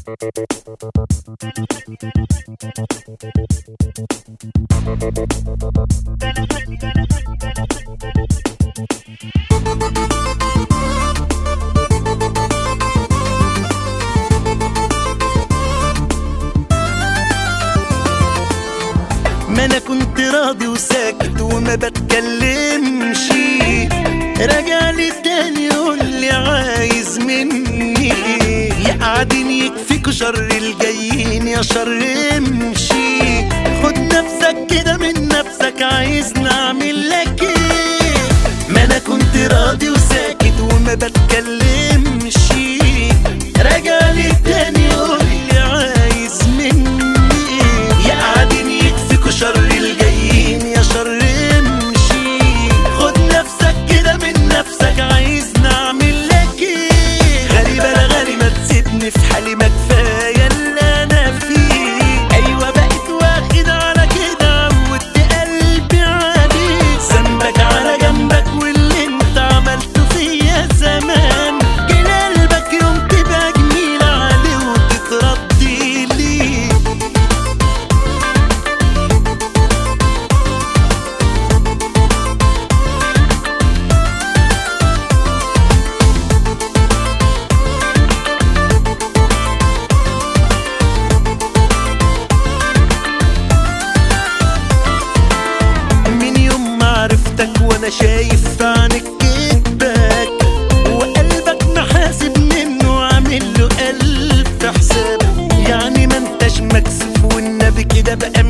ما انا كنت راضي وساكت وما بتكلمش، راجع لي تاني يقول لي عايز مني ايه؟ يا قاعدين يكفيكوا شر الجايين يا شر امشي، خد نفسك كده من نفسك، عايز نعمل لك ايه؟ ما انا كنت راضي وساكت وما بتكلمش، راجع لي تاني يقول لي عايز مني ايه؟ يا قاعدين يكفيكوا شر الجايين يا شر امشي، خد نفسك كده من نفسك، عايز نعمل لك ايه؟ غريبة انا غريبة تسيبني في حالي، ما كفاية اللي انا فيه. ايوه بقيت واخد على كده، عودت قلبي عليك، ذنبك على جنبك واللي انت عملته فيا زمان، جه قلبك يوم تبقى جميل عليه وتتردي ليه. وانا شايف في عينك كدبك، وقلبك محاسب منه عامل له ألف حساب، يعني ما انتش مكسوف والنبي كده بقى